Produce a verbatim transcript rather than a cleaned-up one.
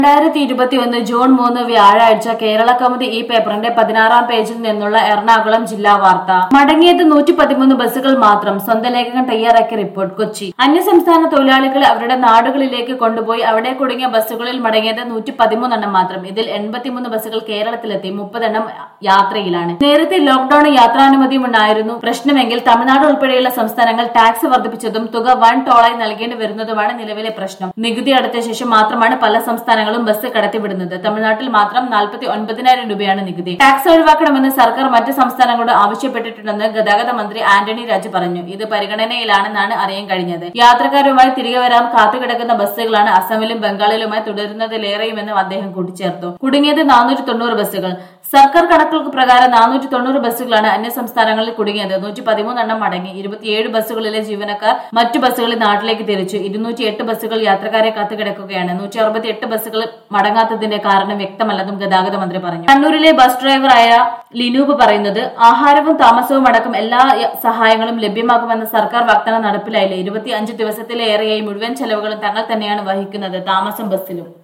രണ്ടായിരത്തി ഇരുപത്തി ഒന്ന് ജൂൺ മൂന്ന് വ്യാഴാഴ്ച കേരള കൗമുദി ഈ പേപ്പറിന്റെ പതിനാറാം പേജിൽ നിന്നുള്ള എറണാകുളം ജില്ലാ വാർത്ത. മടങ്ങിയത് നൂറ്റി പതിമൂന്ന് ബസ്സുകൾ മാത്രം. സ്വന്തം ലേഖകൻ തയ്യാറാക്കിയ റിപ്പോർട്ട്. കൊച്ചി. അന്യസംസ്ഥാന തൊഴിലാളികളെ അവരുടെ നാടുകളിലേക്ക് കൊണ്ടുപോയി അവിടെ കുടുങ്ങിയ ബസ്സുകളിൽ മടങ്ങിയത് നൂറ്റി പതിമൂന്നെണ്ണം മാത്രം. ഇതിൽ എൺപത്തിമൂന്ന് ബസ്സുകൾ കേരളത്തിലെത്തി, മുപ്പതെണ്ണം യാത്രയിലാണ്. നേരത്തെ ലോക്ഡൌൺ യാത്രാനുമതിയും ഉണ്ടായിരുന്നു പ്രശ്നമെങ്കിൽ തമിഴ്നാട് ഉൾപ്പെടെയുള്ള സംസ്ഥാനങ്ങൾ ടാക്സ് വർദ്ധിപ്പിച്ചതും തുക വൻ ടോളായി നൽകേണ്ടി വരുന്നതുമാണ് നിലവിലെ പ്രശ്നം. നികുതി അടച്ച ശേഷം മാത്രമാണ് പല സംസ്ഥാനങ്ങളും ബസ് കടത്തിവിടുന്നത്. തമിഴ്നാട്ടിൽ മാത്രം നാൽപ്പത്തി ഒൻപതിനായിരം രൂപയാണ് നികുതി. ടാക്സ് ഒഴിവാക്കണമെന്ന് സർക്കാർ മറ്റ് സംസ്ഥാനങ്ങളോട് ആവശ്യപ്പെട്ടിട്ടുണ്ടെന്ന് ഗതാഗത മന്ത്രി ആന്റണി രാജു പറഞ്ഞു. ഇത് പരിഗണനയിലാണെന്നാണ് അറിയാൻ കഴിഞ്ഞത്. യാത്രക്കാരുമായി തിരികെ വരാൻ കാത്തുകിടക്കുന്ന ബസ്സുകളാണ് അസമിലും ബംഗാളിലുമായി തുടരുന്നതിലേറെയുമെന്നും അദ്ദേഹം കൂട്ടിച്ചേർത്തു. കുടുങ്ങിയത് നാനൂറ്റി തൊണ്ണൂറ് ബസ്സുകൾ. സർക്കാർ കണക്കുകൾക്ക് പ്രകാരം നാനൂറ്റി തൊണ്ണൂറ് ബസ്സുകളാണ് അന്യ സംസ്ഥാനങ്ങളിൽ കുടുങ്ങിയത്. നൂറ്റി പതിമൂന്നെണ്ണം മടങ്ങി. ഇരുപത്തിയേഴ് ബസ്സുകളിലെ ജീവനക്കാർ മറ്റു ബസ്സുകളിൽ നാട്ടിലേക്ക് തിരിച്ചു. ഇരുന്നൂറ്റി എട്ട് ബസ്സുകൾ യാത്രക്കാരെ കാത്തുകിടക്കുകയാണ്. നൂറ്റി അറുപത്തി എട്ട് ബസ്സുകൾ മടങ്ങാത്തതിന്റെ കാരണം വ്യക്തമല്ലെന്നും ഗതാഗത മന്ത്രി പറഞ്ഞു. കണ്ണൂരിലെ ബസ് ഡ്രൈവറായ ലിനൂപ് പറയുന്നത്, ആഹാരവും താമസവും അടക്കം എല്ലാ സഹായങ്ങളും ലഭ്യമാക്കുമെന്ന സർക്കാർ വാഗ്ദാനം നടപ്പിലായില്ല. ഇരുപത്തി അഞ്ച് ദിവസത്തിലേറെയായി മുഴുവൻ ചെലവുകളും തങ്ങൾ തന്നെയാണ് വഹിക്കുന്നത്, താമസം ബസ്സിലും.